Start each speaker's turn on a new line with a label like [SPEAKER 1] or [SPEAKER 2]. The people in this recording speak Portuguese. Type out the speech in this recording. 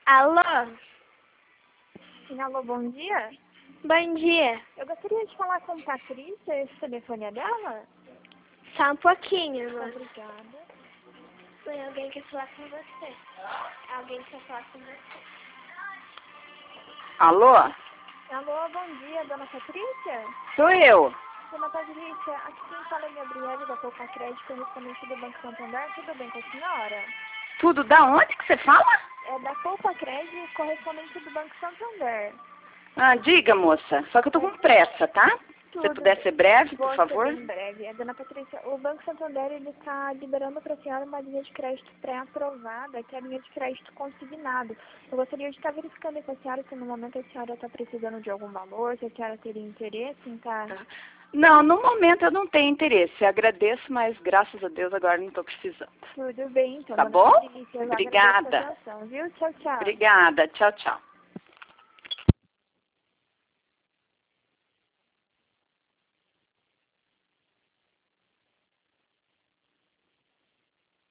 [SPEAKER 1] Alô?
[SPEAKER 2] Sim, alô, bom dia.
[SPEAKER 1] Bom dia.
[SPEAKER 2] Eu gostaria de falar com Patrícia, esse telefone é dela?
[SPEAKER 1] Só um pouquinho, moça.
[SPEAKER 2] Obrigada.
[SPEAKER 1] Foi alguém que quer falar com você. Alguém quer falar com você.
[SPEAKER 3] Alô?
[SPEAKER 2] Alô, bom dia, dona Patrícia?
[SPEAKER 3] Sou eu.
[SPEAKER 2] Dona Patrícia, aqui quem fala é Gabriela da Poupa Crédito, correspondente do Banco Santander. Tudo bem com a senhora?
[SPEAKER 3] Tudo da onde que você fala?
[SPEAKER 2] É da Poupa Crédito, correspondente do Banco Santander.
[SPEAKER 3] Ah, diga, moça. Só que eu tô com pressa, tá? Se você
[SPEAKER 2] Tudo
[SPEAKER 3] puder ser breve, por
[SPEAKER 2] Vou
[SPEAKER 3] favor.
[SPEAKER 2] ser bem breve. Dona Patrícia, o Banco Santander ele está liberando para a senhora uma linha de crédito pré-aprovada, que é a linha de crédito consignado. Eu gostaria de estar verificando com a senhora se no momento a senhora está precisando de algum valor, se a senhora teria interesse em estar...
[SPEAKER 3] Não, no momento eu não tenho interesse. Eu agradeço, mas graças a Deus agora não estou precisando.
[SPEAKER 2] Tudo bem, então.
[SPEAKER 3] Tá
[SPEAKER 2] Dona
[SPEAKER 3] bom?
[SPEAKER 2] Patrícia, eu agradeço a
[SPEAKER 3] Obrigada.
[SPEAKER 2] atenção, viu? Tchau, tchau.
[SPEAKER 3] Obrigada. Tchau, tchau.